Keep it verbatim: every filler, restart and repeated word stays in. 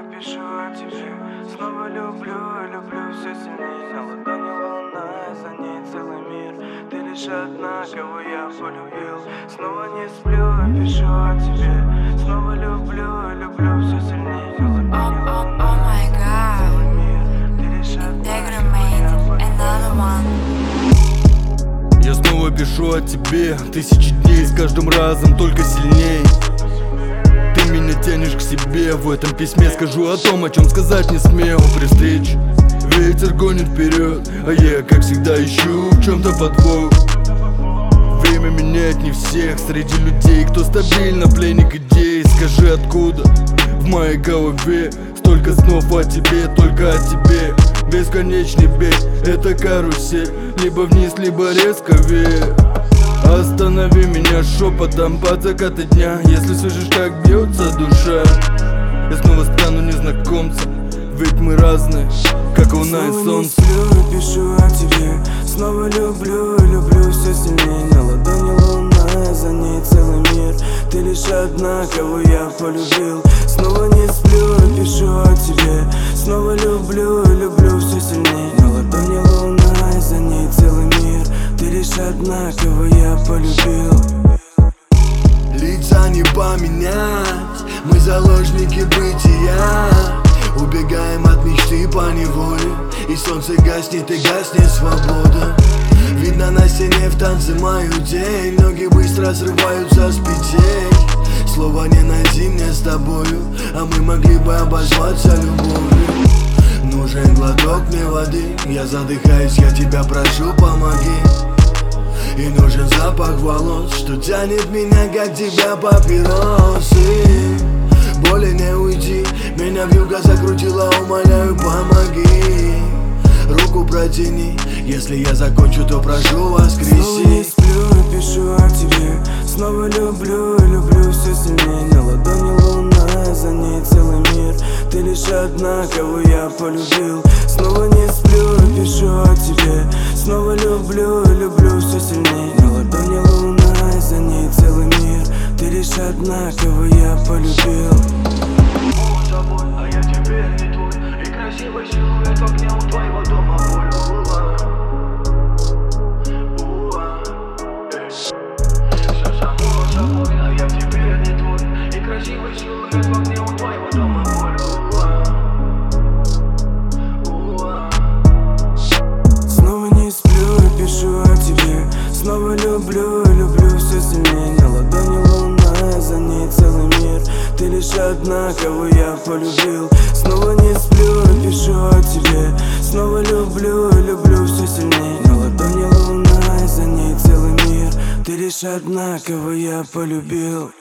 и пишу о тебе. Снова люблю и люблю все сильнее. На ладони волна, за ней целый мир. Ты лишь одна, кого я полюбил. Снова не сплю и пишу о тебе. Снова люблю и люблю все сильнее. На ладони волна, целый мир. Ты лишь одна, кого я полюбил. Я снова пишу о тебе. Тысячи дней с каждым разом только сильней. Ты меня тянешь к себе. В этом письме скажу о том, о чем сказать не смел. При встрече ветер гонит вперед, а я, как всегда, ищу в чем-то подвох. Время меняет не всех. Среди людей, кто стабильно пленник идей. Скажи, откуда в моей голове столько снов о тебе, только о тебе. Бесконечный бег, это карусель. Либо вниз, либо резко вверх. Останови меня шепотом под закаты дня. Если слышишь, как бьется душа, я снова стану незнакомцем. Ведь мы разные, как луна и солнце. Снова не сплю и пишу о тебе. Снова люблю и люблю все сильнее. На ладони луна, за ней целый мир. Ты лишь одна, кого я полюбил. Снова не сплю и пишу о тебе. Снова люблю и люблю все сильнее. На ладони луна, за ней целый мир. Ты лишь одна, кого я полюбил. Лица не поменять, мы заложники бытия. Убегаем от мечты по неволе, и солнце гаснет, и гаснет свобода. Видно на стене в танце мою тень. Ноги быстро срываются с петель. Слова не найти мне с тобою, а мы могли бы обозваться любовью. Нужен глоток мне воды, я задыхаюсь, я тебя прошу, помоги. И нужен запах волос, что тянет меня, как тебя папиросы. Боли не уйти, меня вьюга закрутила, умоляю, помоги. Руку протяни, если я закончу, то прошу, воскреси. Снова не сплю и пишу о тебе. Снова люблю и люблю все сильнее. На ладони луна, за ней целый мир. Ты лишь одна, кого я полюбил. Снова не сплю и пишу о тебе. Снова люблю и люблю все сильнее. На ладони луна, за ней целый мир. Ты лишь одна, кого я полюбил. А я теперь не твой, и красивый силуэт в огне у твоего дома. Все само собой, а я теперь не твой, и красивый силуэт в огне у твоего дома. Снова не сплю и пишу о тебе. Снова люблю и люблю все сильнее. На ладони луна, за ней целый мир. Ты лишь одна, кого я полюбил. Снова не сплю и пишу о тебе. Снова люблю и люблю все сильнее. На ладони луна, за ней целый мир. Ты лишь одна, кого я полюбил.